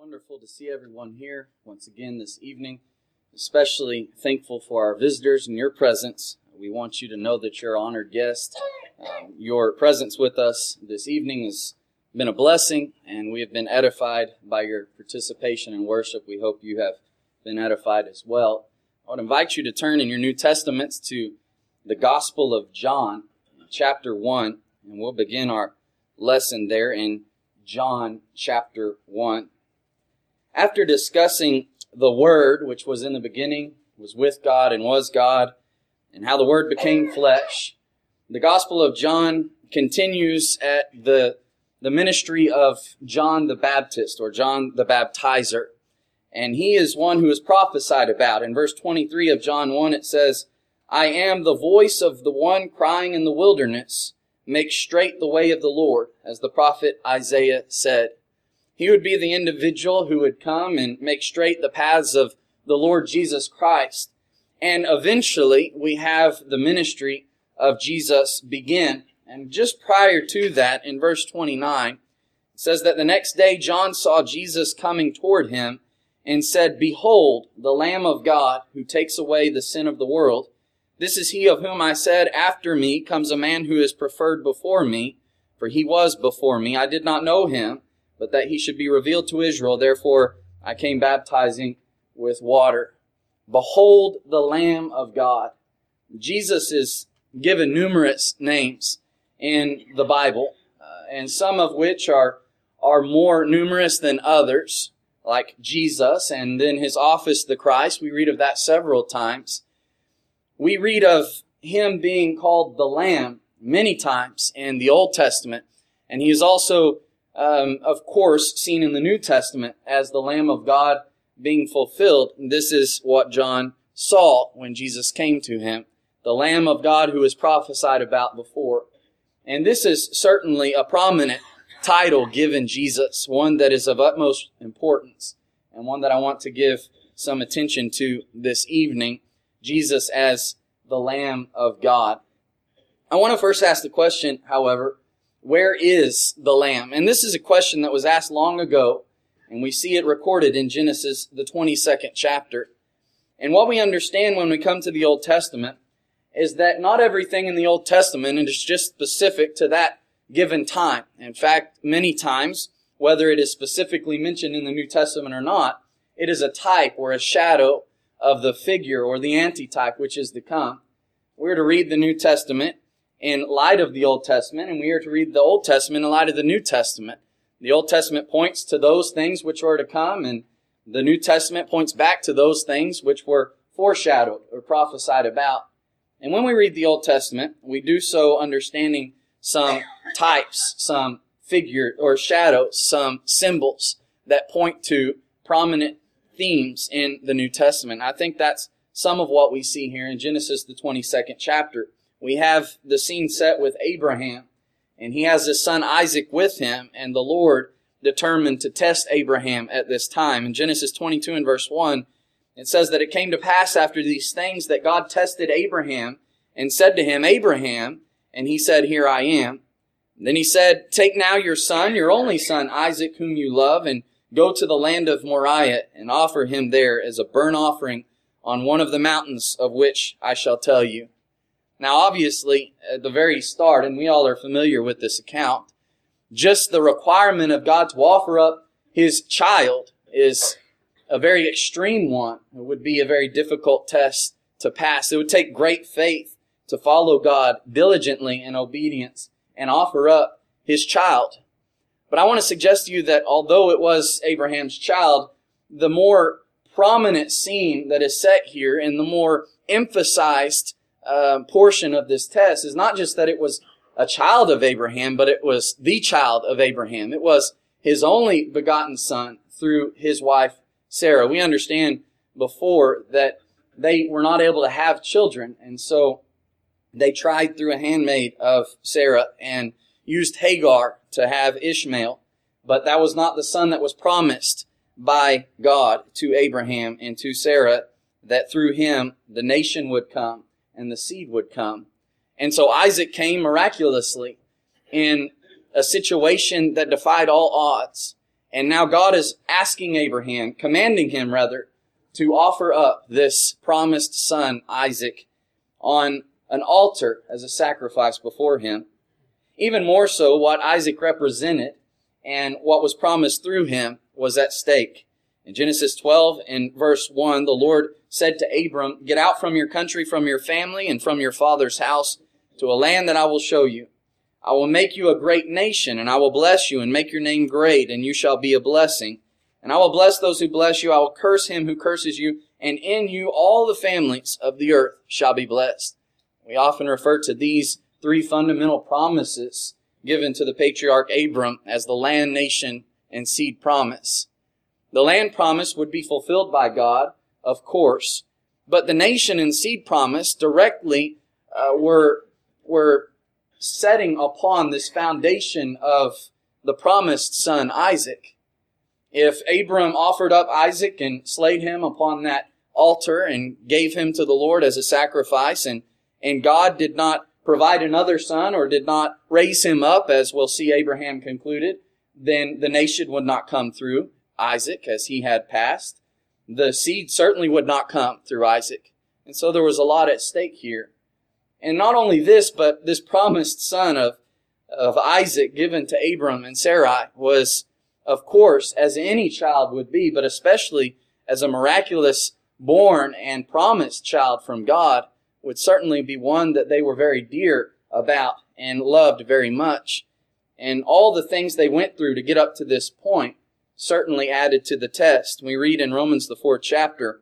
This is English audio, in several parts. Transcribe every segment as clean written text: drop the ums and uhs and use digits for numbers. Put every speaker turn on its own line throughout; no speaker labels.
Wonderful to see everyone here once again this evening. Especially thankful for our visitors and your presence. We want you to know that you're an honored guest. Your presence with us this evening has been a blessing, and we have been edified by your participation in worship. We hope you have been edified as well. I would invite you to turn in your New Testaments to the Gospel of John, chapter 1, and we'll begin our lesson there in John chapter 1. After discussing the Word, which was in the beginning, was with God and was God, and how the Word became flesh, the Gospel of John continues at the ministry of John the Baptist, or John the Baptizer. And he is one who is prophesied about. In verse 23 of John 1, it says, "I am the voice of the one crying in the wilderness, make straight the way of the Lord," as the prophet Isaiah said. He would be the individual who would come and make straight the paths of the Lord Jesus Christ. And eventually, we have the ministry of Jesus begin. And just prior to that, in verse 29, it says that the next day John saw Jesus coming toward him and said, "Behold, the Lamb of God who takes away the sin of the world. This is he of whom I said, after me comes a man who is preferred before me, for he was before me. I did not know him, but that he should be revealed to Israel. Therefore I came baptizing with water." Behold the Lamb of God. Jesus is given numerous names in the Bible, and some of which are more numerous than others, like Jesus, and then his office, the Christ. We read of that several times. We read of him being called the Lamb many times in the Old Testament, and he is also of course, seen in the New Testament as the Lamb of God being fulfilled. This is what John saw when Jesus came to him, the Lamb of God who was prophesied about before. And this is certainly a prominent title given Jesus, one that is of utmost importance, and one that I want to give some attention to this evening, Jesus as the Lamb of God. I want to first ask the question, however, where is the Lamb? And this is a question that was asked long ago, and we see it recorded in Genesis, the 22nd chapter. And what we understand when we come to the Old Testament is that not everything in the Old Testament is just specific to that given time. In fact, many times, whether it is specifically mentioned in the New Testament or not, it is a type or a shadow of the figure or the antitype which is to come. We're to read the New Testament in light of the Old Testament, and we are to read the Old Testament in light of the New Testament. The Old Testament points to those things which are to come, and the New Testament points back to those things which were foreshadowed or prophesied about. And when we read the Old Testament, we do so understanding some types, some figure or shadows, some symbols that point to prominent themes in the New Testament. I think that's some of what we see here in Genesis, the 22nd chapter. We have the scene set with Abraham, and he has his son Isaac with him, and the Lord determined to test Abraham at this time. In Genesis 22 and verse 1, it says that it came to pass after these things that God tested Abraham and said to him, "Abraham," and he said, "Here I am." And then he said, "Take now your son, your only son, Isaac, whom you love, and go to the land of Moriah and offer him there as a burnt offering on one of the mountains of which I shall tell you." Now, obviously, at the very start, and we all are familiar with this account, just the requirement of God to offer up his child is a very extreme one. It would be a very difficult test to pass. It would take great faith to follow God diligently in obedience and offer up his child. But I want to suggest to you that although it was Abraham's child, the more prominent scene that is set here and the more emphasized portion of this test is not just that it was a child of Abraham, but it was the child of Abraham. It was his only begotten son through his wife Sarah. We understand before that they were not able to have children, and so they tried through a handmaid of Sarah and used Hagar to have Ishmael, but that was not the son that was promised by God to Abraham and to Sarah, that through him the nation would come and the seed would come. And so Isaac came miraculously in a situation that defied all odds. And now God is asking Abraham, commanding him rather, to offer up this promised son, Isaac, on an altar as a sacrifice before him. Even more so, what Isaac represented and what was promised through him was at stake. In Genesis 12, in verse 1, the Lord said to Abram, "Get out from your country, from your family, and from your father's house, to a land that I will show you. I will make you a great nation, and I will bless you and make your name great, and you shall be a blessing. And I will bless those who bless you. I will curse him who curses you, and in you all the families of the earth shall be blessed." We often refer to these three fundamental promises given to the patriarch Abram as the land, nation, and seed promise. The land promise would be fulfilled by God, of course, but the nation and seed promise directly were setting upon this foundation of the promised son Isaac. If Abram offered up Isaac and slayed him upon that altar and gave him to the Lord as a sacrifice, and God did not provide another son or did not raise him up, as we'll see Abraham concluded, then the nation would not come through Isaac as he had passed. The seed certainly would not come through Isaac. And so there was a lot at stake here. And not only this, but this promised son of Isaac given to Abram and Sarai was, of course, as any child would be, but especially as a miraculous born and promised child from God, would certainly be one that they were very dear about and loved very much. And all the things they went through to get up to this point certainly added to the test. We read in Romans, the 4th chapter,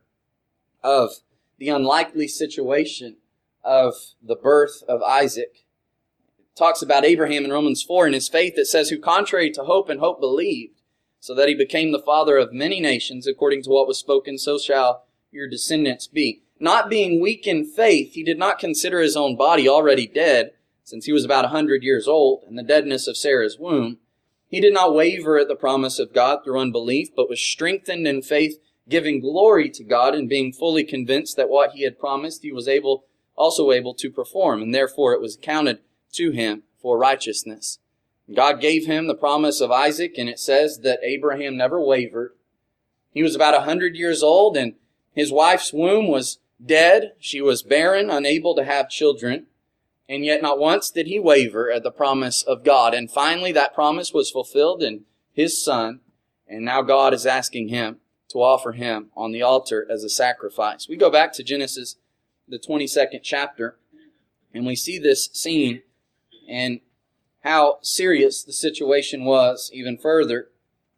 of the unlikely situation of the birth of Isaac. It talks about Abraham in Romans 4 in his faith. It says, "Who contrary to hope and hope believed, so that he became the father of many nations, according to what was spoken, so shall your descendants be." Not being weak in faith, he did not consider his own body already dead, since he was about 100 years old, and the deadness of Sarah's womb. He did not waver at the promise of God through unbelief, but was strengthened in faith, giving glory to God, and being fully convinced that what he had promised he was also able to perform, and therefore it was counted to him for righteousness. God gave him the promise of Isaac, and it says that Abraham never wavered. He was about 100 years old, and his wife's womb was dead. She was barren, unable to have children. And yet not once did he waver at the promise of God. And finally that promise was fulfilled in his son. And now God is asking him to offer him on the altar as a sacrifice. We go back to Genesis, the 22nd chapter, and we see this scene and how serious the situation was even further. It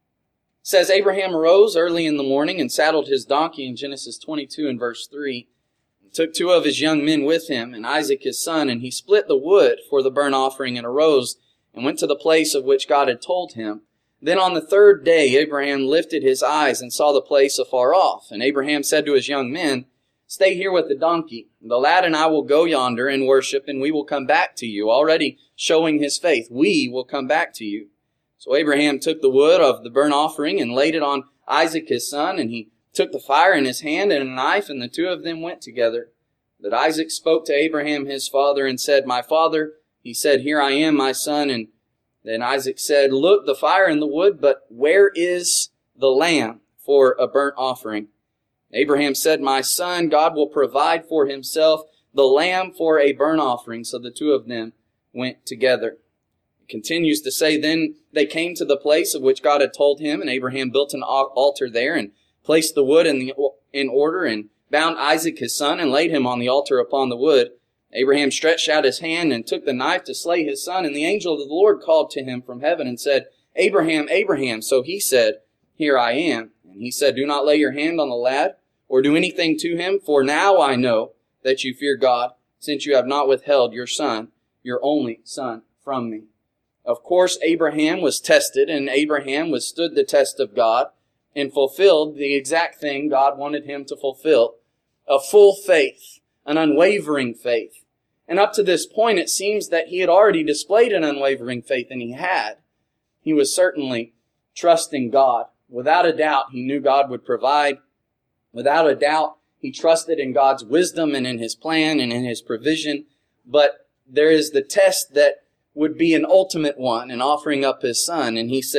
says, Abraham arose early in the morning and saddled his donkey in Genesis 22 and verse 3. Took 2 of his young men with him, and Isaac his son, and he split the wood for the burnt offering, and arose, and went to the place of which God had told him. Then on the 3rd day Abraham lifted his eyes, and saw the place afar off. And Abraham said to his young men, "Stay here with the donkey. The lad and I will go yonder and worship, and we will come back to you." Already showing his faith, "We will come back to you." So Abraham took the wood of the burnt offering, and laid it on Isaac his son, and he took the fire in his hand and a knife, and the 2 of them went together. But Isaac spoke to Abraham his father and said, "My father." He said, "Here I am, my son." And then Isaac said, "Look, the fire and the wood, but where is the lamb for a burnt offering?" Abraham said, "My son, God will provide for himself the lamb for a burnt offering." So the 2 of them went together. It continues to say, "Then they came to the place of which God had told him, and Abraham built an altar there, and placed the wood in order, and bound Isaac his son, and laid him on the altar upon the wood. Abraham stretched out his hand and took the knife to slay his son, and the angel of the Lord called to him from heaven and said, "Abraham, Abraham." So he said, "Here I am." And he said, "Do not lay your hand on the lad, or do anything to him, for now I know that you fear God, since you have not withheld your son, your only son, from me." Of course, Abraham was tested, and Abraham withstood the test of God, and fulfilled the exact thing God wanted him to fulfill. A full faith, an unwavering faith. And up to this point, it seems that he had already displayed an unwavering faith, and he had. He was certainly trusting God. Without a doubt, he knew God would provide. Without a doubt, he trusted in God's wisdom and in his plan and in his provision. But there is the test that would be an ultimate one in offering up his son. And he said,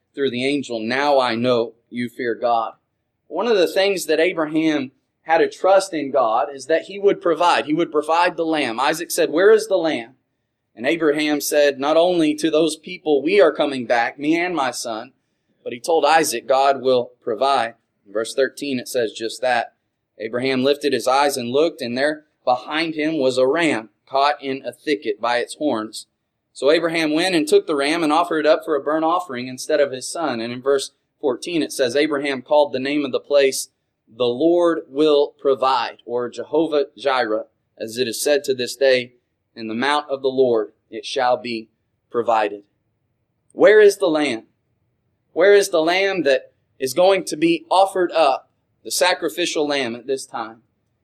through the angel, "Now I know you fear God." One of the things that Abraham had a trust in God is that he would provide. He would provide the lamb. Isaac said, "Where is the lamb?" And Abraham said, "Not only to those people we are coming back, me and my son," but he told Isaac, "God will provide." In verse 13 it says just that. Abraham lifted his eyes and looked, and there behind him was a ram caught in a thicket by its horns. So Abraham went and took the ram and offered it up for a burnt offering instead of his son. And in verse 14 it says, Abraham called the name of the place, "The Lord will provide," or Jehovah Jireh, as it is said to this day, "In the mount of the Lord it shall be provided." Where is the lamb? Where is the lamb that is going to be offered up, the sacrificial lamb at this time?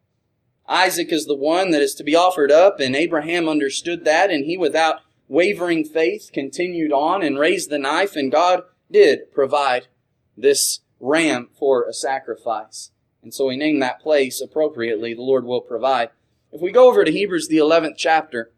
Isaac is the one that is to be offered up, and Abraham understood that, and he, without wavering faith, continued on and raised the knife, and God did provide this ram for a sacrifice. And so he named that place appropriately, "The Lord will provide." If we go over to Hebrews, the 11th chapter,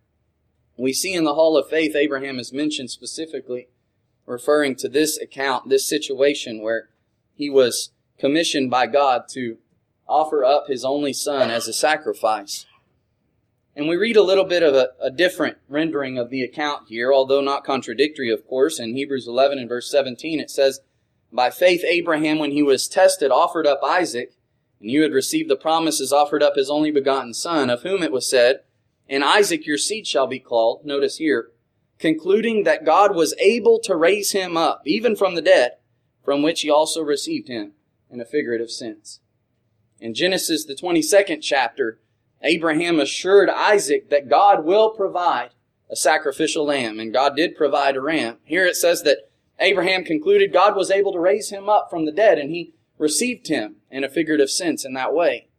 we see in the Hall of Faith, Abraham is mentioned specifically, referring to this account, this situation where he was commissioned by God to offer up his only son as a sacrifice. And we read a little bit of a different rendering of the account here, although not contradictory, of course. In Hebrews 11 and verse 17, it says, "By faith Abraham, when he was tested, offered up Isaac, and you had received the promises, offered up his only begotten son, of whom it was said, 'In Isaac your seed shall be called,'" notice here, "concluding that God was able to raise him up, even from the dead, from which he also received him," in a figurative sense. In Genesis, the 22nd chapter, Abraham assured Isaac that God will provide a sacrificial lamb, and God did provide a ram. Here it says that Abraham concluded God was able to raise him up from the dead, and he received him in a figurative sense in that way.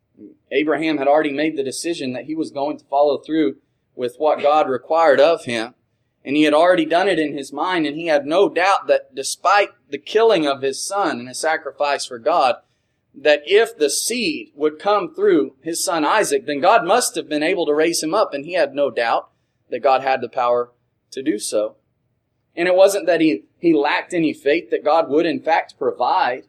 Abraham had already made the decision that he was going to follow through with what God required of him, and he had already done it in his mind, and he had no doubt that despite the killing of his son and his sacrifice for God, that if the seed would come through his son Isaac, then God must have been able to raise him up, and he had no doubt that God had the power to do so. And it wasn't that he lacked any faith that God would in fact provide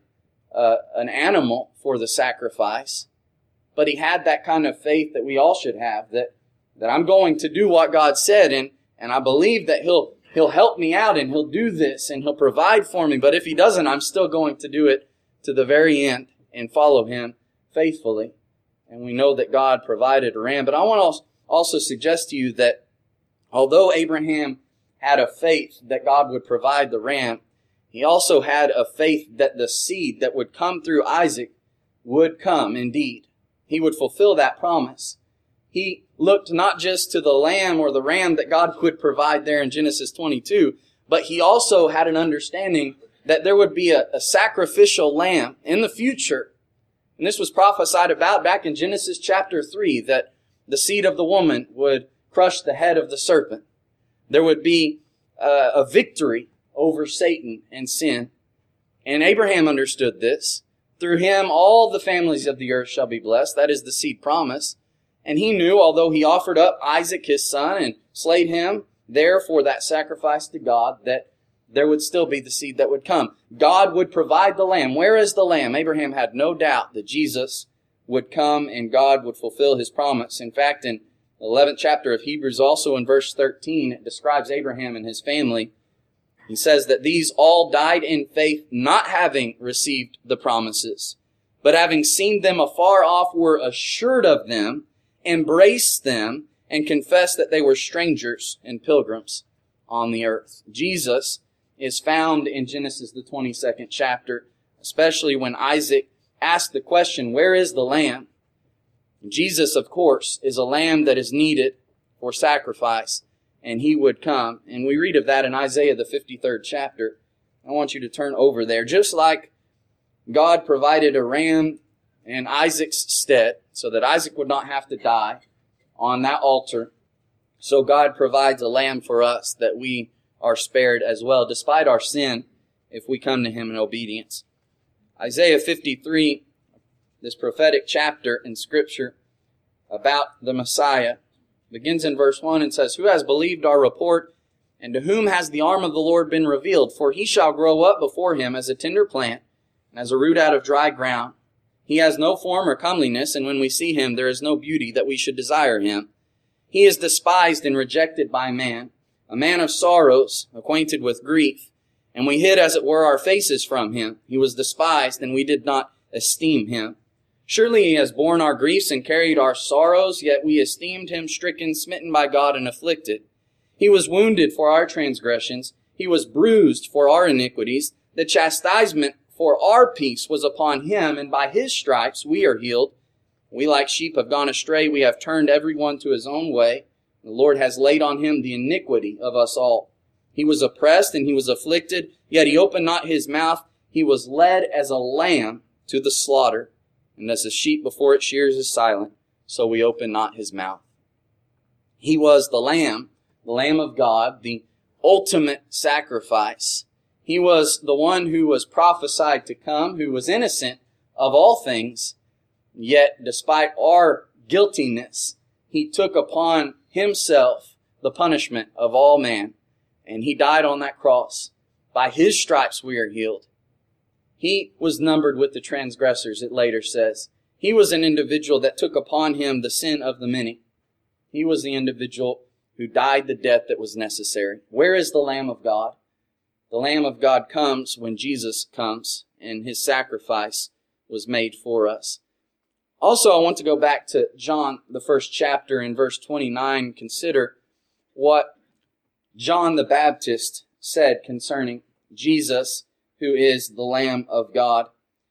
an animal for the sacrifice, but he had that kind of faith that we all should have, that I'm going to do what God said, and I believe that He'll help me out, and He'll do this, and He'll provide for me, but if He doesn't, I'm still going to do it to the very end and follow Him faithfully. And we know that God provided a ram. But I want to also suggest to you that although Abraham had a faith that God would provide the ram, he also had a faith that the seed that would come through Isaac would come indeed. He would fulfill that promise. He looked not just to the lamb or the ram that God would provide there in Genesis 22, but he also had an understanding that there would be a sacrificial lamb in the future. And this was prophesied about back in Genesis chapter 3, that the seed of the woman would crush the head of the serpent. There would be a victory over Satan and sin. And Abraham understood this. Through him, all the families of the earth shall be blessed. That is the seed promise. And he knew, although he offered up Isaac his son and slayed him there for that sacrifice to God, that there would still be the seed that would come. God would provide the lamb. Where is the lamb? Abraham had no doubt that Jesus would come and God would fulfill His promise. In fact, in the 11th chapter of Hebrews, also in verse 13, it describes Abraham and his family. He says that these all died in faith, not having received the promises, but having seen them afar off, were assured of them, embraced them, and confessed that they were strangers and pilgrims on the earth. Jesus is found in Genesis, the 22nd chapter, especially when Isaac asked the question, "Where is the lamb?" Jesus, of course, is a lamb that is needed for sacrifice, and He would come. And we read of that in Isaiah, the 53rd chapter. I want you to turn over there. Just like God provided a ram in Isaac's stead, so that Isaac would not have to die on that altar, so God provides a lamb for us that we are spared as well, despite our sin, if we come to Him in obedience. Isaiah 53, this prophetic chapter in Scripture about the Messiah, begins in verse 1 and says, "Who has believed our report, And to whom has the arm of the Lord been revealed? For he shall grow up before him as a tender plant, and as a root out of dry ground. He has no form or comeliness, and when we see him, there is no beauty that we should desire him. He is despised and rejected by man, a man of sorrows, acquainted with grief. And we hid, as it were, our faces from him. He was despised, and we did not esteem him. Surely he has borne our griefs and carried our sorrows, yet we esteemed him stricken, smitten by God, and afflicted. He was wounded for our transgressions. He was bruised for our iniquities. The chastisement for our peace was upon him, and by his stripes we are healed. We like sheep have gone astray. We have turned every one to his own way. The Lord has laid on him the iniquity of us all. He was oppressed and he was afflicted, yet he opened not his mouth. He was led as a lamb to the slaughter, and as a sheep before its shears is silent, so we open not his mouth. He was the Lamb of God, the ultimate sacrifice. He was the one who was prophesied to come, who was innocent of all things, yet despite our guiltiness, he took upon himself the punishment of all man, and he died on that cross. By his stripes we are healed. He was numbered with the transgressors, it later says. He was an individual that took upon him the sin of the many. He was the individual who died the death that was necessary. Where is the Lamb of God? The Lamb of God comes when Jesus comes, and his sacrifice was made for us. Also, I want to go back to John, the first chapter, in verse 29, consider what John the Baptist said concerning Jesus, who is the Lamb of God.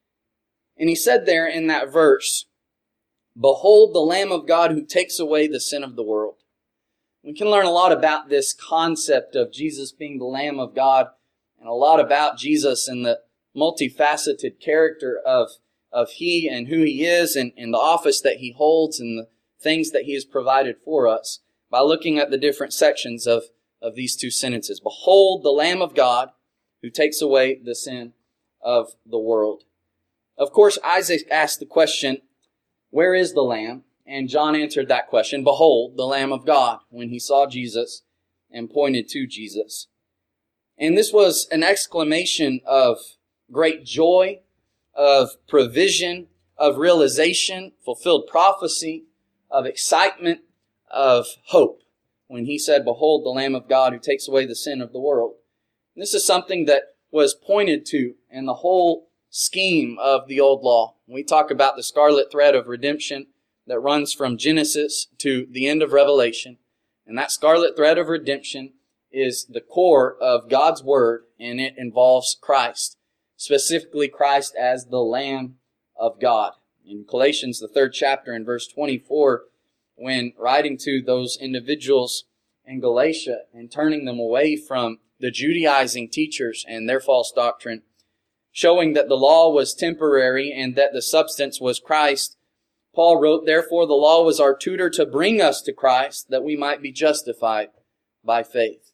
And he said there in that verse, "Behold the Lamb of God who takes away the sin of the world." We can learn a lot about this concept of Jesus being the Lamb of God, and a lot about Jesus and the multifaceted character of he and who he is, and the office that he holds, and the things that he has provided for us, by looking at the different sections of these two sentences. Behold the Lamb of God who takes away the sin of the world. Of course, Isaac asked the question, where is the Lamb? And John answered that question, behold, the Lamb of God, when he saw Jesus and pointed to Jesus. And this was an exclamation of great joy, of provision, of realization, fulfilled prophecy, of excitement, of hope, when he said, behold, the Lamb of God who takes away the sin of the world. And this is something that was pointed to in the whole scheme of the old law. We talk about the scarlet thread of redemption that runs from Genesis to the end of Revelation. And that scarlet thread of redemption is the core of God's Word, and it involves Christ, specifically Christ as the Lamb of God. In Galatians, the 3rd chapter, in verse 24, when writing to those individuals in Galatia and turning them away from the Judaizing teachers and their false doctrine, showing that the law was temporary and that the substance was Christ, Paul wrote, therefore the law was our tutor to bring us to Christ, that we might be justified by faith.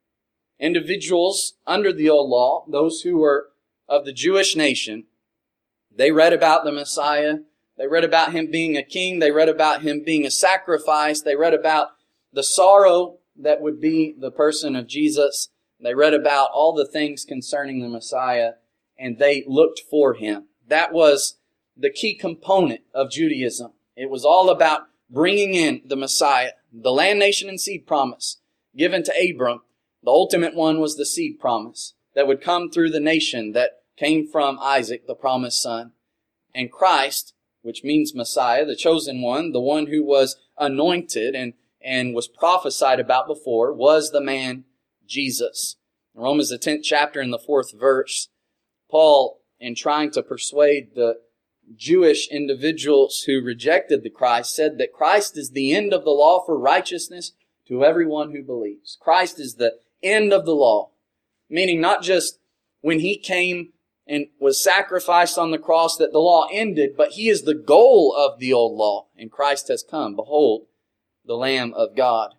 Individuals under the old law, those who were of the Jewish nation, they read about the Messiah. They read about him being a king. They read about him being a sacrifice. They read about the sorrow that would be the person of Jesus. They read about all the things concerning the Messiah, and they looked for him. That was the key component of Judaism. It was all about bringing in the Messiah, the land, nation, and seed promise given to Abram. The ultimate one was the seed promise that would come through the nation that came from Isaac, the promised son. And Christ, which means Messiah, the chosen one, the one who was anointed and was prophesied about before, was the man Jesus. In Romans, the 10th chapter, in the 4th verse, Paul, in trying to persuade the Jewish individuals who rejected the Christ, said that Christ is the end of the law for righteousness to everyone who believes. Christ is the end of the law, meaning not just when he came and was sacrificed on the cross that the law ended, but he is the goal of the old law, and Christ has come. Behold, the Lamb of God.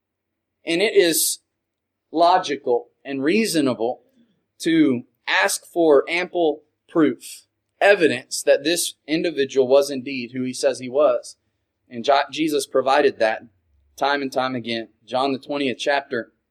And it is logical and reasonable to ask for ample proof, evidence that this individual was indeed who he says he was. And Jesus provided that time and time again. John, the 20th chapter,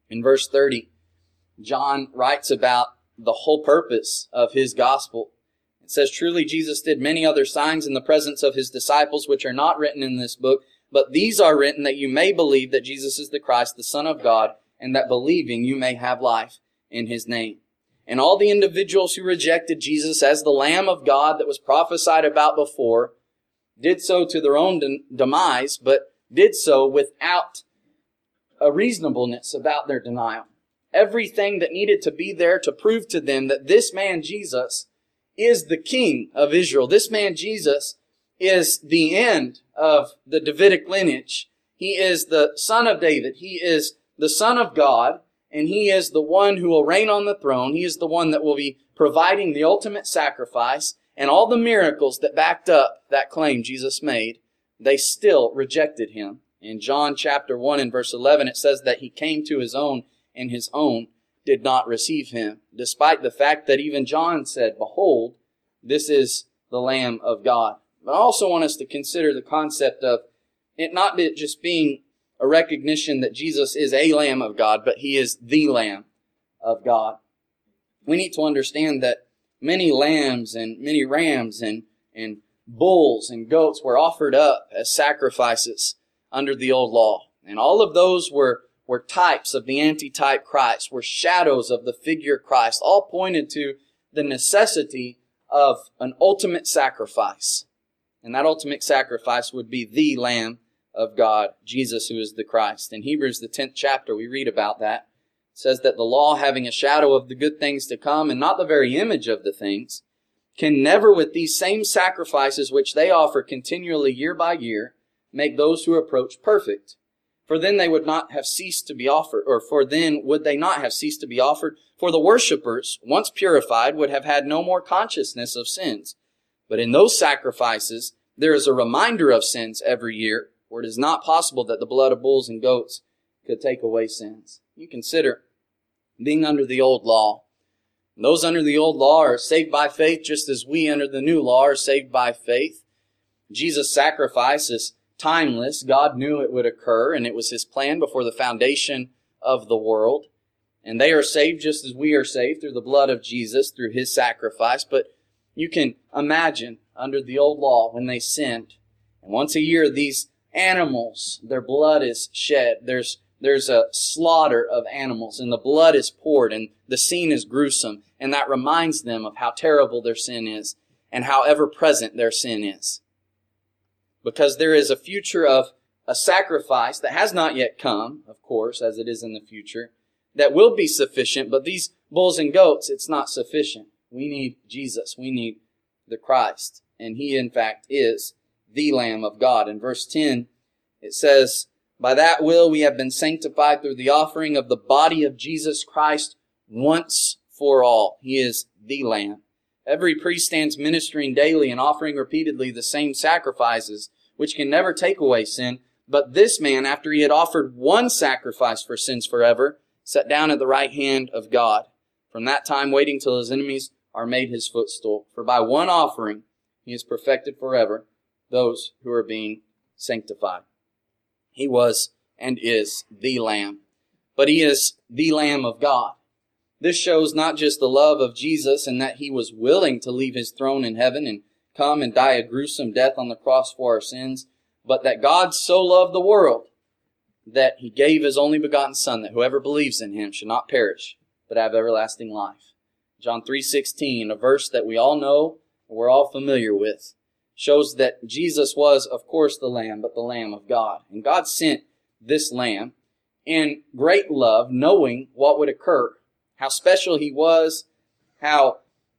In verse 30, John writes about the whole purpose of his gospel. It says, "Truly Jesus did many other signs in the presence of his disciples, which are not written in this book, but these are written that you may believe that Jesus is the Christ, the Son of God, and that believing you may have life in his name." And all the individuals who rejected Jesus as the Lamb of God that was prophesied about before did so to their own demise, but did so without a reasonableness about their denial. Everything that needed to be there to prove to them that this man Jesus is the King of Israel. This man Jesus is the end of the Davidic lineage. He is the son of David. He is the Son of God, and he is the one who will reign on the throne. He is the one that will be providing the ultimate sacrifice, and all the miracles that backed up that claim Jesus made, they still rejected him. In John chapter 1 and verse 11, it says that he came to his own, and his own did not receive him, despite the fact that even John said, "Behold, this is the Lamb of God." But I also want us to consider the concept of it not just being a recognition that Jesus is a Lamb of God, but he is the Lamb of God. We need to understand that many lambs and many rams and bulls and goats were offered up as sacrifices under the old law. And all of those were types of the antitype Christ, were shadows of the figure Christ, all pointed to the necessity of an ultimate sacrifice. And that ultimate sacrifice would be the Lamb of God, Jesus, who is the Christ. In Hebrews, the 10th chapter, we read about that. It says that the law, having a shadow of the good things to come, and not the very image of the things, can never with these same sacrifices which they offer continually year by year, make those who approach perfect. For then they would not have ceased to be offered, for the worshippers, once purified, would have had no more consciousness of sins. But in those sacrifices, there is a reminder of sins every year, for it is not possible that the blood of bulls and goats could take away sins. You consider being under the old law. And those under the old law are saved by faith, just as we under the new law are saved by faith. Jesus' sacrifice is timeless. God knew it would occur, and it was his plan before the foundation of the world. And they are saved just as we are saved through the blood of Jesus, through his sacrifice. But you can imagine under the old law when they sinned, and once a year these animals, their blood is shed. There's a slaughter of animals, and the blood is poured, and the scene is gruesome. And that reminds them of how terrible their sin is and how ever-present their sin is. Because there is a future of a sacrifice that has not yet come, of course, as it is in the future, that will be sufficient, but these bulls and goats, it's not sufficient. We need Jesus. We need the Christ. And he, in fact, is the Lamb of God. In verse 10, it says, "By that will we have been sanctified through the offering of the body of Jesus Christ once for all." He is the Lamb. Every priest stands ministering daily and offering repeatedly the same sacrifices, which can never take away sin. But this man, after he had offered one sacrifice for sins forever, sat down at the right hand of God, from that time waiting till his enemies are made his footstool. For by one offering he has perfected forever those who are being sanctified. He was and is the Lamb, but he is the Lamb of God. This shows not just the love of Jesus and that he was willing to leave his throne in heaven and come and die a gruesome death on the cross for our sins, but that God so loved the world that he gave his only begotten Son, that whoever believes in him should not perish, but have everlasting life. John 3:16, a verse that we all know and we're all familiar with, shows that Jesus was, of course, the Lamb, but the Lamb of God. And God sent this Lamb in great love, knowing what would occur, how special he was, how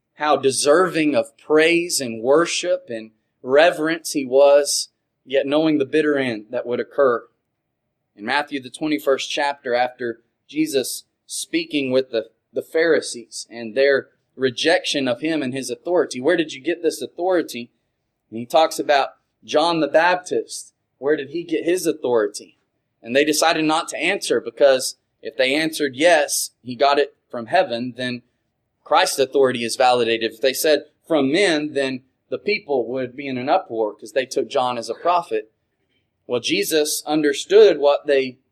deserving of praise and worship and reverence he was, yet knowing the bitter end that would occur. In Matthew, the 21st chapter, after Jesus speaking with the Pharisees and their rejection of him and his authority, where did you get this authority? And he talks about John the Baptist. Where did he get his authority? And they decided not to answer, because if they answered yes, he got it from heaven, then Christ's authority is validated. If they said from men, then the people would be in an uproar because they took John as a prophet. Well, Jesus understood what they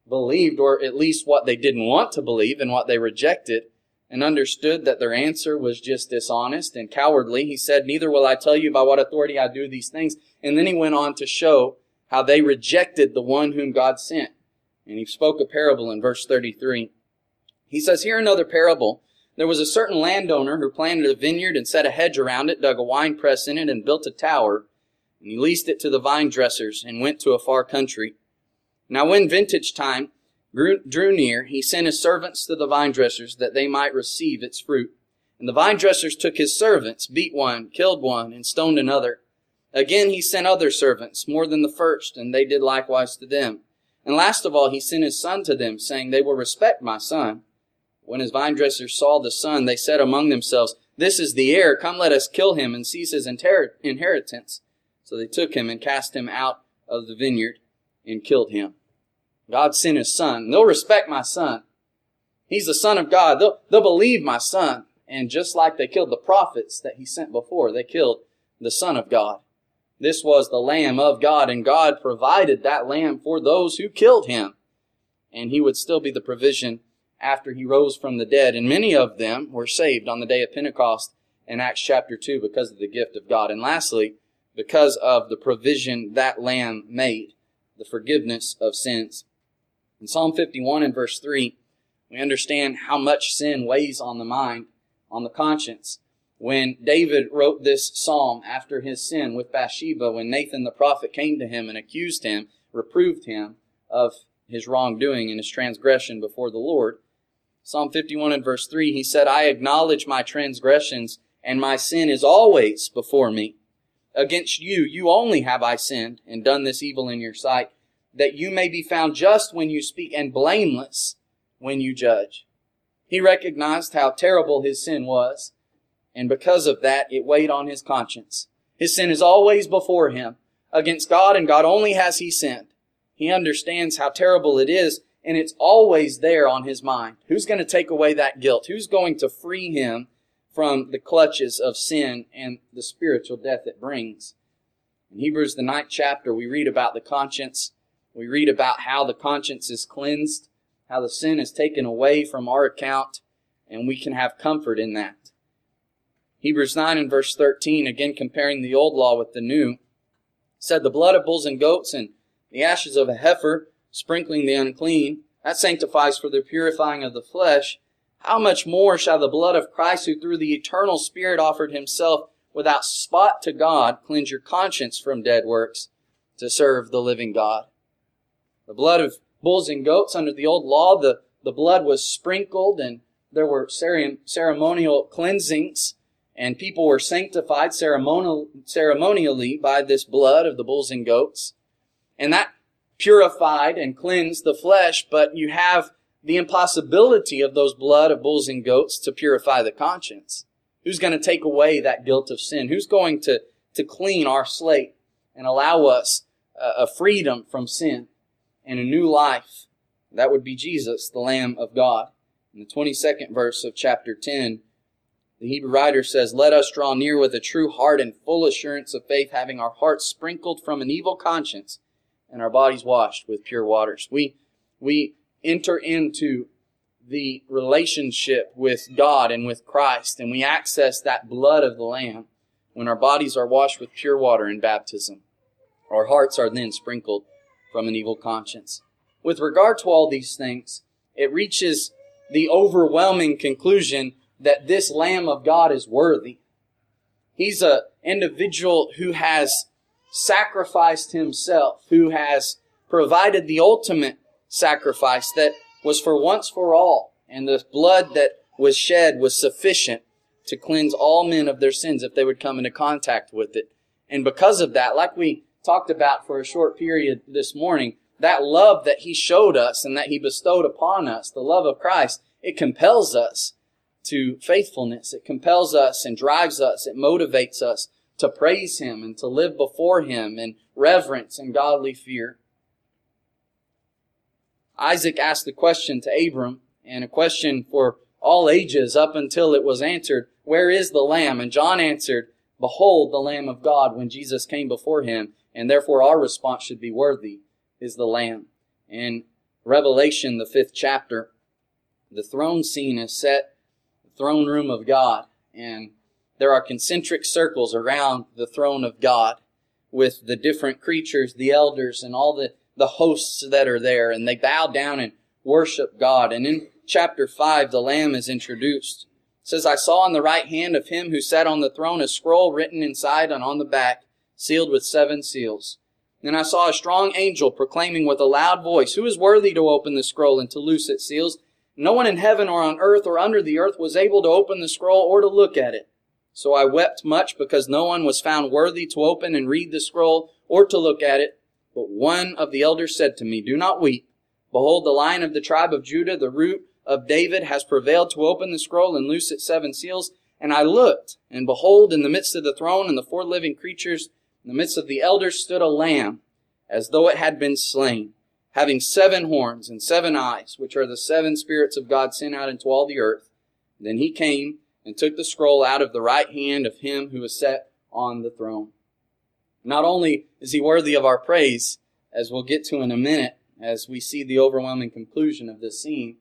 believed, or at least what they didn't want to believe and what they rejected, and understood that their answer was just dishonest and cowardly, he said, "Neither will I tell you by what authority I do these things." And then he went on to show how they rejected the one whom God sent. And he spoke a parable in verse 33. He says, "Hear another parable. There was a certain landowner who planted a vineyard and set a hedge around it, dug a wine press in it, and built a tower. And he leased it to the vine dressers and went to a far country. Now when vintage time drew near, he sent his servants to the vine dressers that they might receive its fruit. And the vine dressers took his servants, beat one, killed one, and stoned another. Again he sent other servants, more than the first, and they did likewise to them. And last of all he sent his son to them, saying, They will respect my son. When his vine dressers saw the son, they said among themselves, This is the heir. Come, let us kill him and seize his inheritance. So they took him and cast him out of the vineyard and killed him." God sent his son. They'll respect my son. He's the son of God. They'll believe my son. And just like they killed the prophets that he sent before, they killed the Son of God. This was the Lamb of God, and God provided that Lamb for those who killed him. And he would still be the provision after he rose from the dead. And many of them were saved on the day of Pentecost in Acts chapter 2 because of the gift of God. And lastly, because of the provision that Lamb made, the forgiveness of sins. In Psalm 51 and verse 3, we understand how much sin weighs on the mind, on the conscience. When David wrote this psalm after his sin with Bathsheba, when Nathan the prophet came to him and accused him, reproved him of his wrongdoing and his transgression before the Lord, Psalm 51 and verse 3, he said, "I acknowledge my transgressions, and my sin is always before me. Against you, you only have I sinned, and done this evil in your sight, that you may be found just when you speak and blameless when you judge." He recognized how terrible his sin was, and because of that, it weighed on his conscience. His sin is always before him. Against God, and God only has he sinned. He understands how terrible it is, and it's always there on his mind. Who's going to take away that guilt? Who's going to free him from the clutches of sin and the spiritual death it brings? In Hebrews, the 9th chapter, we read about the conscience. We read about how the conscience is cleansed, how the sin is taken away from our account, and we can have comfort in that. Hebrews 9 and verse 13, again comparing the old law with the new, said, "The blood of bulls and goats and the ashes of a heifer, sprinkling the unclean, that sanctifies for the purifying of the flesh. How much more shall the blood of Christ, who through the eternal Spirit offered himself without spot to God, cleanse your conscience from dead works to serve the living God?" The blood of bulls and goats under the old law, the blood was sprinkled, and there were ceremonial cleansings, and people were sanctified ceremonially by this blood of the bulls and goats. And that purified and cleansed the flesh, but you have the impossibility of those blood of bulls and goats to purify the conscience. Who's going to take away that guilt of sin? Who's going to clean our slate and allow us a freedom from sin and a new life? That would be Jesus, the Lamb of God. In the 22nd verse of chapter 10, the Hebrew writer says, "Let us draw near with a true heart and full assurance of faith, having our hearts sprinkled from an evil conscience and our bodies washed with pure waters." We enter into the relationship with God and with Christ, and we access that blood of the Lamb when our bodies are washed with pure water in baptism. Our hearts are then sprinkled from an evil conscience. With regard to all these things, it reaches the overwhelming conclusion that this Lamb of God is worthy. He's an individual who has sacrificed himself, who has provided the ultimate sacrifice that was for once for all, and the blood that was shed was sufficient to cleanse all men of their sins if they would come into contact with it. And because of that, like we talked about for a short period this morning, that love that He showed us and that He bestowed upon us, the love of Christ, it compels us to faithfulness. It compels us and drives us. It motivates us to praise Him and to live before Him in reverence and godly fear. Isaac asked a question to Abram, and a question for all ages up until it was answered, "Where is the Lamb?" And John answered, "Behold the Lamb of God," when Jesus came before him. And therefore our response should be, "Worthy is the Lamb." And Revelation, the 5th chapter, the throne scene is set, the throne room of God, and there are concentric circles around the throne of God with the different creatures, the elders, and all the hosts that are there, and they bow down and worship God. And in chapter 5, the Lamb is introduced. It says, I saw in the right hand of him who sat on the throne a scroll written inside and on the back, sealed with 7 seals. And I saw a strong angel proclaiming with a loud voice, Who is worthy to open the scroll and to loose its seals? No one in heaven or on earth or under the earth was able to open the scroll or to look at it. So I wept much because no one was found worthy to open and read the scroll or to look at it. But one of the elders said to me, Do not weep. Behold, the Lion of the tribe of Judah, the Root of David, has prevailed to open the scroll and loose its 7 seals. And I looked, and behold, in the midst of the throne and the 4 living creatures, in the midst of the elders stood a lamb, as though it had been slain, having 7 horns and 7 eyes, which are the 7 spirits of God sent out into all the earth. Then he came and took the scroll out of the right hand of him who was set on the throne. Not only is he worthy of our praise, as we'll get to in a minute, as we see the overwhelming conclusion of this scene,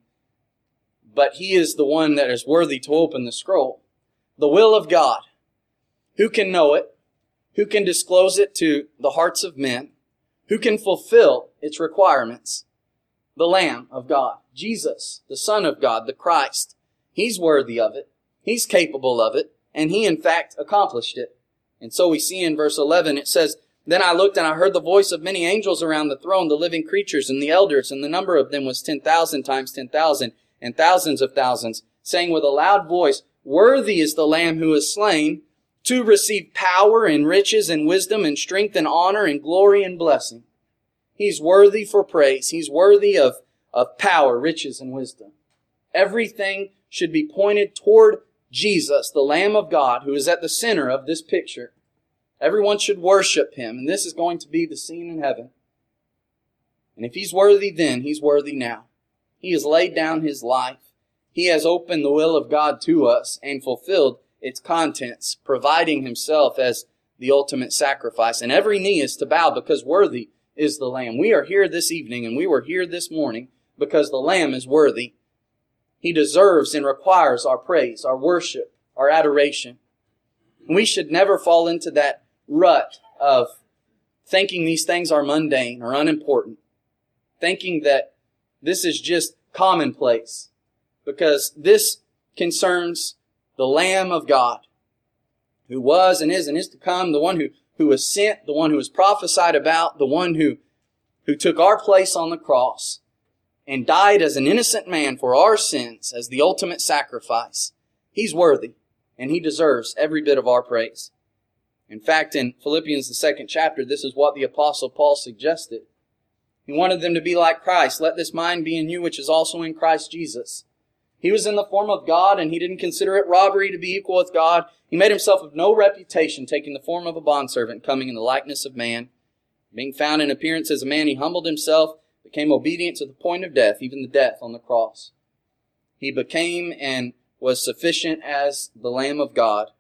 but he is the one that is worthy to open the scroll. The will of God. Who can know it? Who can disclose it to the hearts of men? Who can fulfill its requirements? The Lamb of God, Jesus, the Son of God, the Christ. He's worthy of it. He's capable of it. And he, in fact, accomplished it. And so we see in verse 11, it says, Then I looked and I heard the voice of many angels around the throne, the living creatures and the elders, and the number of them was 10,000 times 10,000, and thousands of thousands, saying with a loud voice, Worthy is the Lamb who is slain, to receive power and riches and wisdom and strength and honor and glory and blessing. He's worthy for praise. He's worthy of power, riches, and wisdom. Everything should be pointed toward Jesus, the Lamb of God, who is at the center of this picture. Everyone should worship him, and this is going to be the scene in heaven. And if he's worthy then, he's worthy now. He has laid down his life. He has opened the will of God to us and fulfilled its contents, providing himself as the ultimate sacrifice. And every knee is to bow because worthy is the Lamb. We are here this evening and we were here this morning because the Lamb is worthy. He deserves and requires our praise, our worship, our adoration. We should never fall into that rut of thinking these things are mundane or unimportant, thinking that this is just commonplace, because this concerns the Lamb of God, who was and is to come, the one who was sent, the one who was prophesied about, the one who took our place on the cross and died as an innocent man for our sins as the ultimate sacrifice. He's worthy, and he deserves every bit of our praise. In fact, in Philippians, the 2nd chapter, this is what the Apostle Paul suggested. He wanted them to be like Christ. Let this mind be in you, which is also in Christ Jesus. He was in the form of God, and he didn't consider it robbery to be equal with God. He made himself of no reputation, taking the form of a bondservant, coming in the likeness of man. Being found in appearance as a man, he humbled himself, became obedient to the point of death, even the death on the cross. He became and was sufficient as the Lamb of God.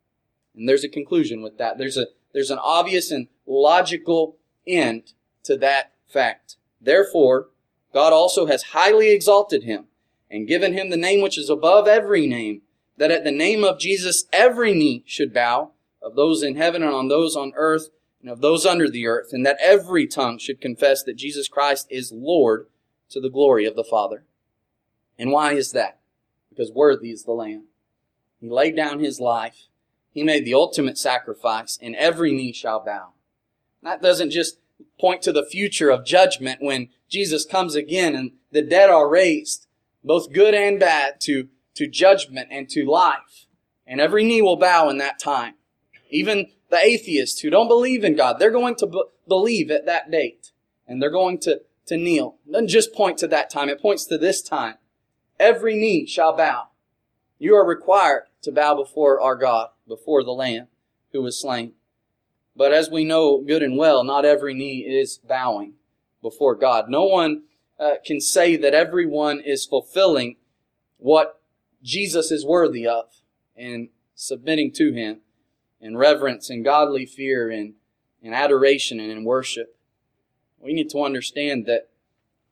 And there's a conclusion with that. There's an obvious and logical end to that fact. Therefore, God also has highly exalted him and given him the name which is above every name, that at the name of Jesus every knee should bow, of those in heaven and on those on earth and of those under the earth, and that every tongue should confess that Jesus Christ is Lord, to the glory of the Father. And why is that? Because worthy is the Lamb. He laid down his life. He made the ultimate sacrifice, and every knee shall bow. That doesn't just point to the future of judgment when Jesus comes again and the dead are raised, both good and bad, to judgment and to life. And every knee will bow in that time. Even the atheists who don't believe in God, they're going to believe at that date. And they're going to kneel. It doesn't just point to that time. It points to this time. Every knee shall bow. You are required to bow before our God, before the Lamb who was slain. But as we know good and well, not every knee is bowing before God. No one can say that everyone is fulfilling what Jesus is worthy of and submitting to him in reverence and godly fear and in adoration and in worship. We need to understand that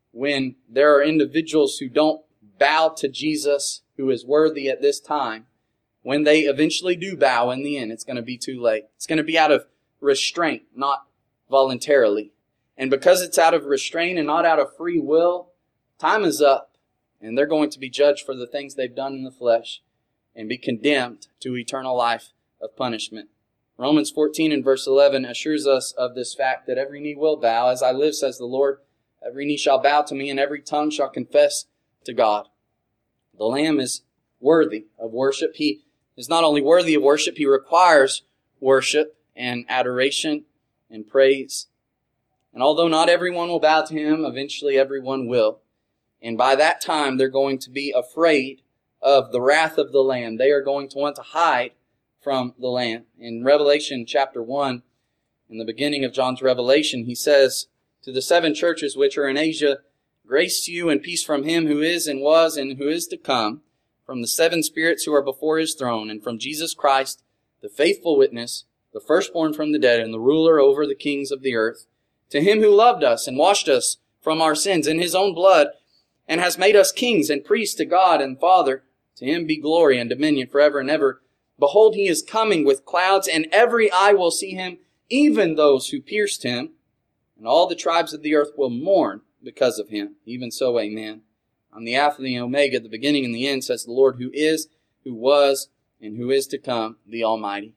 when there are individuals who don't bow to Jesus, who is worthy at this time, when they eventually do bow in the end, it's going to be too late. It's going to be out of restraint, not voluntarily. And because it's out of restraint and not out of free will, time is up. And they're going to be judged for the things they've done in the flesh and be condemned to eternal life of punishment. Romans 14 and verse 11 assures us of this fact that every knee will bow. As I live, says the Lord, every knee shall bow to me and every tongue shall confess to God. The Lamb is worthy of worship. He is not only worthy of worship, He requires worship and adoration and praise. And although not everyone will bow to Him, eventually everyone will. And by that time, they're going to be afraid of the wrath of the Lamb. They are going to want to hide from the Lamb. In Revelation chapter 1, in the beginning of John's revelation, he says, to the 7 churches which are in Asia, grace to you and peace from Him who is and was and who is to come, from the 7 spirits who are before His throne, and from Jesus Christ, the faithful witness, the firstborn from the dead, and the ruler over the kings of the earth, to Him who loved us and washed us from our sins in His own blood, and has made us kings and priests to God and Father. To Him be glory and dominion forever and ever. Behold, He is coming with clouds, and every eye will see Him, even those who pierced Him. And all the tribes of the earth will mourn because of Him. Even so, amen. I'm the Alpha and the Omega, the beginning and the end, says the Lord, who is, who was, and who is to come, the Almighty.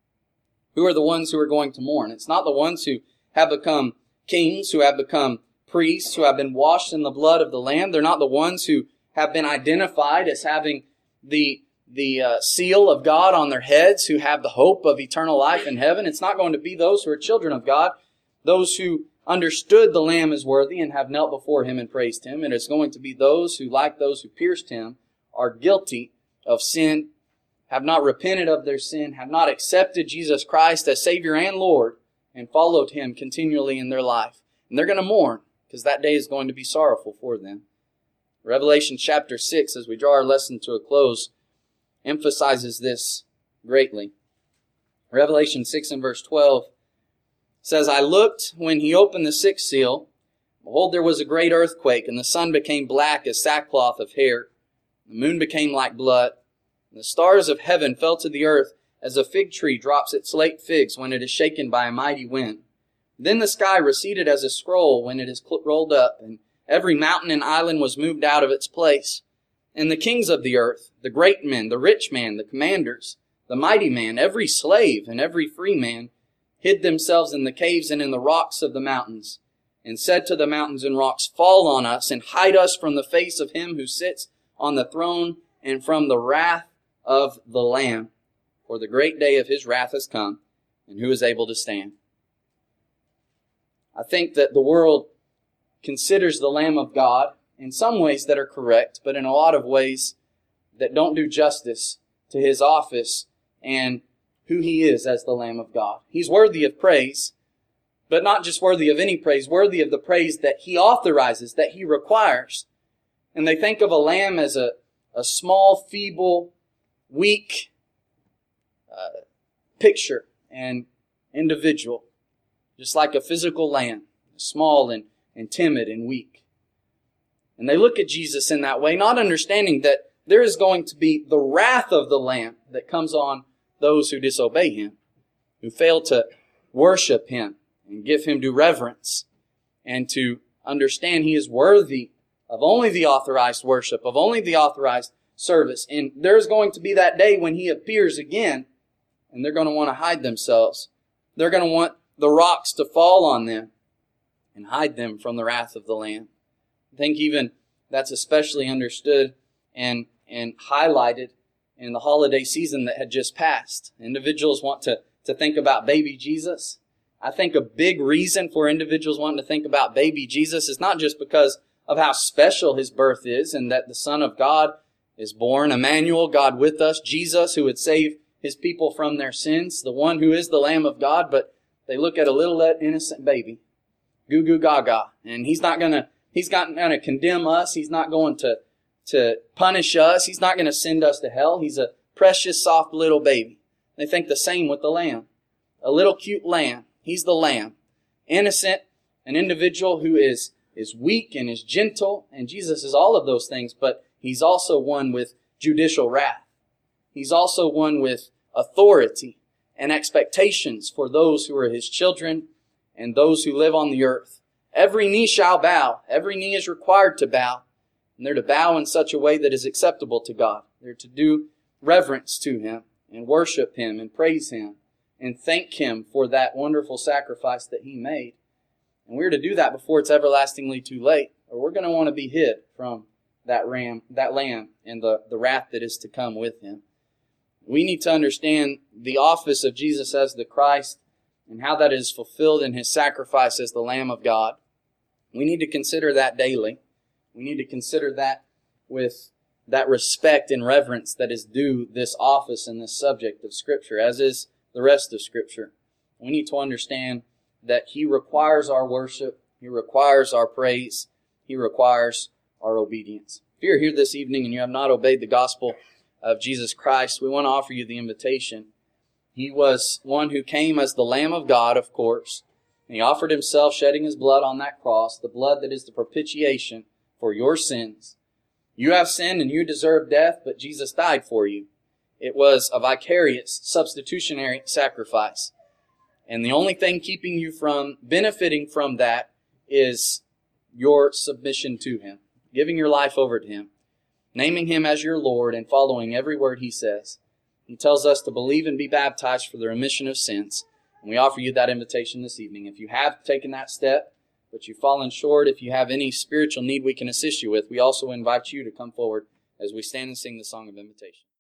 Who are the ones who are going to mourn? It's not the ones who have become kings, who have become priests, who have been washed in the blood of the Lamb. They're not the ones who have been identified as having the seal of God on their heads, who have the hope of eternal life in heaven. It's not going to be those who are children of God, those who understood the Lamb is worthy and have knelt before Him and praised Him. And it's going to be those who, like those who pierced Him, are guilty of sin, have not repented of their sin, have not accepted Jesus Christ as Savior and Lord, and followed Him continually in their life. And they're going to mourn, because that day is going to be sorrowful for them. Revelation chapter 6, as we draw our lesson to a close, emphasizes this greatly. Revelation 6 and verse 12 says, I looked when He opened the 6th seal. Behold, there was a great earthquake, and the sun became black as sackcloth of hair. The moon became like blood. And the stars of heaven fell to the earth as a fig tree drops its late figs when it is shaken by a mighty wind. Then the sky receded as a scroll when it is rolled up, and every mountain and island was moved out of its place. And the kings of the earth, the great men, the rich man, the commanders, the mighty man, every slave and every free man, hid themselves in the caves and in the rocks of the mountains, and said to the mountains and rocks, fall on us and hide us from the face of Him who sits on the throne and from the wrath of the Lamb. For the great day of His wrath has come, and who is able to stand? I think that the world considers the Lamb of God in some ways that are correct, but in a lot of ways that don't do justice to His office and who He is as the Lamb of God. He's worthy of praise, but not just worthy of any praise, worthy of the praise that He authorizes, that He requires. And they think of a lamb as a small, feeble, weak picture and individual, just like a physical lamb, small and timid and weak. And they look at Jesus in that way, not understanding that there is going to be the wrath of the Lamb that comes on those who disobey Him, who fail to worship Him and give Him due reverence, and to understand He is worthy of only the authorized worship, of only the authorized service. And there's going to be that day when He appears again, and they're going to want to hide themselves. They're going to want the rocks to fall on them and hide them from the wrath of the Lamb. I think even that's especially understood and highlighted in the holiday season that had just passed. Individuals want to think about baby Jesus. I think a big reason for individuals wanting to think about baby Jesus is not just because of how special His birth is and that the Son of God is born, Emmanuel, God with us, Jesus who would save His people from their sins, the one who is the Lamb of God, but they look at a little innocent baby, goo goo gaga, and He's not going to condemn us. He's not going to punish us. He's not going to send us to hell. He's a precious, soft little baby. They think the same with the lamb. A little cute lamb. He's the lamb. Innocent, an individual who is is weak and is gentle, and Jesus is all of those things, but He's also one with judicial wrath. He's also one with authority and expectations for those who are His children and those who live on the earth. Every knee shall bow. Every knee is required to bow. And they're to bow in such a way that is acceptable to God. They're to do reverence to Him and worship Him and praise Him and thank Him for that wonderful sacrifice that He made. And we're to do that before it's everlastingly too late, or we're going to want to be hid from that lamb, and the wrath that is to come with Him. We need to understand the office of Jesus as the Christ and how that is fulfilled in His sacrifice as the Lamb of God. We need to consider that daily. We need to consider that with that respect and reverence that is due this office and this subject of Scripture, as is the rest of Scripture. We need to understand that He requires our worship, He requires our praise, He requires our obedience. If you're here this evening and you have not obeyed the gospel of Jesus Christ, we want to offer you the invitation. He was one who came as the Lamb of God, of course, and He offered Himself, shedding His blood on that cross, the blood that is the propitiation for your sins. You have sinned and you deserve death, but Jesus died for you. It was a vicarious, substitutionary sacrifice. And the only thing keeping you from benefiting from that is your submission to Him, giving your life over to Him, naming Him as your Lord and following every word He says. He tells us to believe and be baptized for the remission of sins. And we offer you that invitation this evening. If you have taken that step, but you've fallen short, if you have any spiritual need we can assist you with, we also invite you to come forward as we stand and sing the song of invitation.